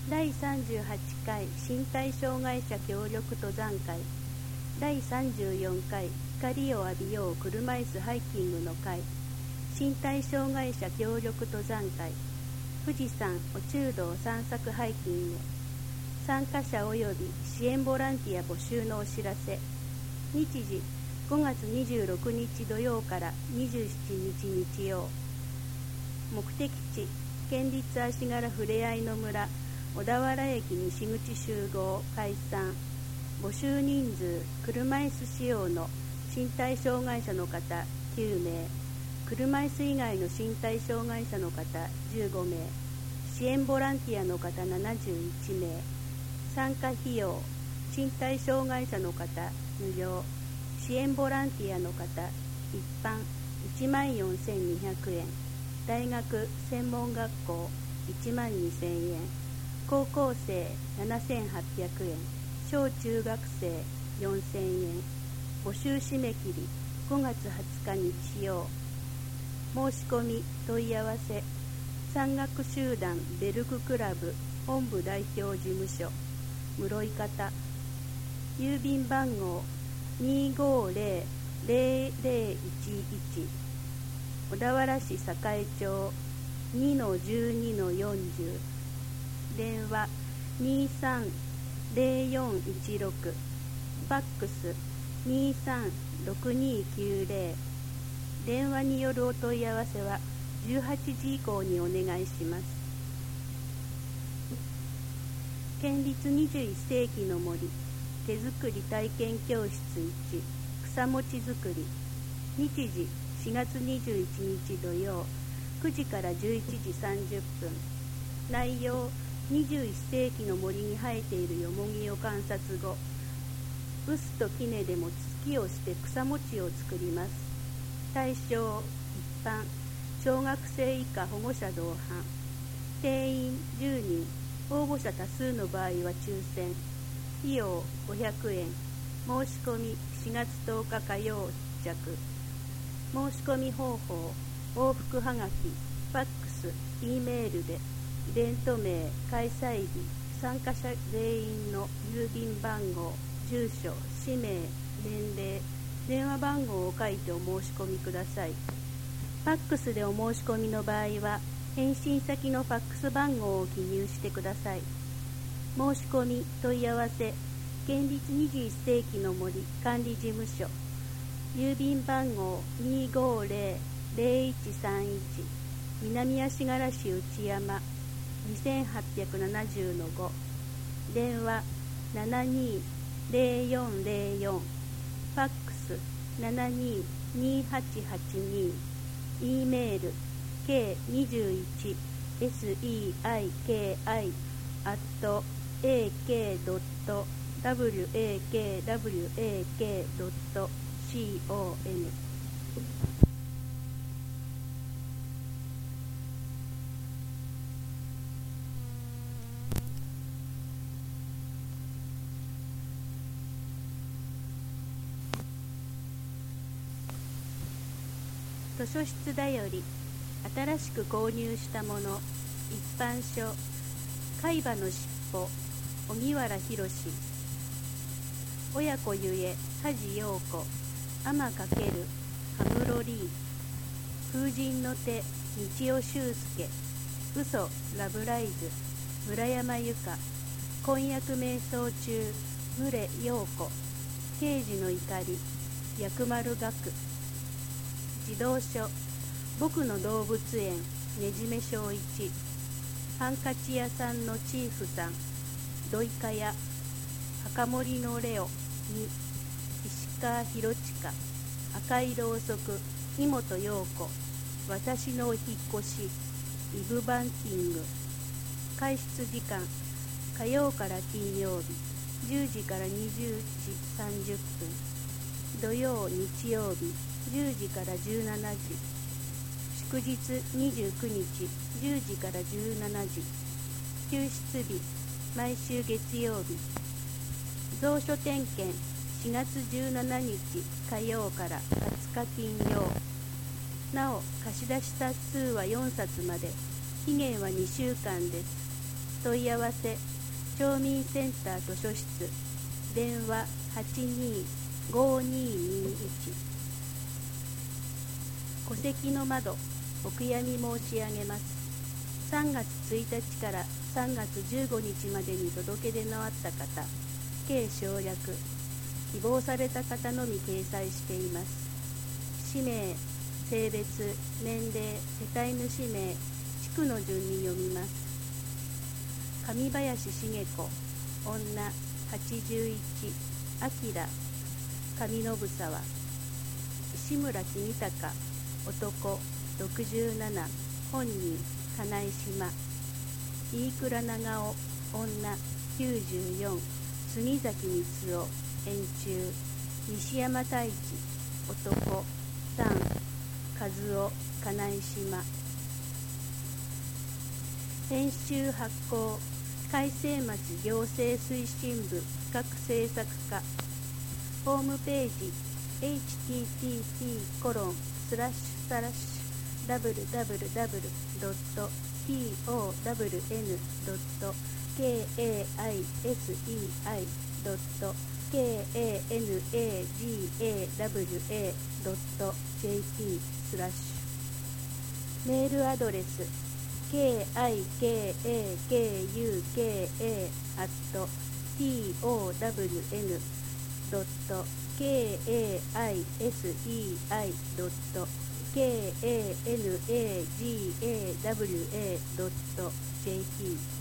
第38回身体障害者協力登山会、第34回光を浴びよう車椅子ハイキングの会、身体障害者協力登山会、富士山お中道散策ハイキング、参加者及び支援ボランティア募集のお知らせ。日時5月26日土曜から27日日曜。目的地県立足柄ふれあいの村小田原駅西口集合解散。募集人数車椅子使用の身体障害者の方9名、車椅子以外の身体障害者の方15名、支援ボランティアの方71名。参加費用身体障害者の方無料、支援ボランティアの方一般14,200円、大学専門学校12,000円、高校生7,800円、小中学生4,000円。募集締め切り5月20日日曜。申し込み問い合わせ山岳集団ベルククラブ本部代表事務所室井方、郵便番号250-0011、小田原市栄町 2-12-40、電話230416、ファックス236290。電話によるお問い合わせは18時以降にお願いします。県立21世紀の森手作り体験教室1草餅作り。日時4月21日土曜9時から11時30分。内容21世紀の森に生えているよもぎを観察後、臼と杵でも突をして草餅を作ります。対象一般、小学生以下保護者同伴。定員10人、応募者多数の場合は抽選。費用500円。申し込み4月10日火曜着。申し込み方法、往復はがき、ファックス、Eメールで、イベント名、開催日、参加者全員の郵便番号、住所、氏名、年齢、電話番号を書いてお申し込みください。ファックスでお申し込みの場合は、返信先のファックス番号を記入してください。申し込み問い合わせ県立21世紀の森管理事務所、郵便番号250-0131、南足柄市内山 2870-5、電話720404、ファックス722882、Eメール k21sei.ak.wakwak.com。図書室だより新しく購入したもの。一般書海馬のしっぽ荻原博、親子ゆえ梶陽子、天かける羽室リー、風神の手道尾修介、嘘ラブライズ村山由佳、婚約瞑想中牟陽子、刑事の怒り薬丸学、児童書僕の動物園ねじめ小一、ハンカチ屋さんのチーフさん土井かや、墓守のレオに石川博親、赤いろうそく井本陽子、私のお引っ越しイブバンキング。開出時間火曜から金曜日10時から20時30分、土曜日曜日10時から17時、祝日29日10時から17時、休出日毎週月曜日。蔵書点検4月17日火曜から20日金曜。なお貸し出し冊数は4冊まで、期限は2週間です。 問い合わせ町民センター図書室電話825221戸籍の窓お悔やみ申し上げます。3月1日から3月15日までに届け出のあった方計省略希望された方のみ掲載しています。氏名、性別、年齢、世帯主名、地区の順に読みます。上林茂子、女、81、明、上信沢。石村公孝、男、67、本人、金井島。飯倉長尾、女、94、杉崎光雄、円柱。西山太一、男、3、和夫、金井島。編集発行開成町行政推進部企画制作課ホームページ www.towns.kikawa.jp メールアドレスkikuka@town.kaisei.kanagawa.jp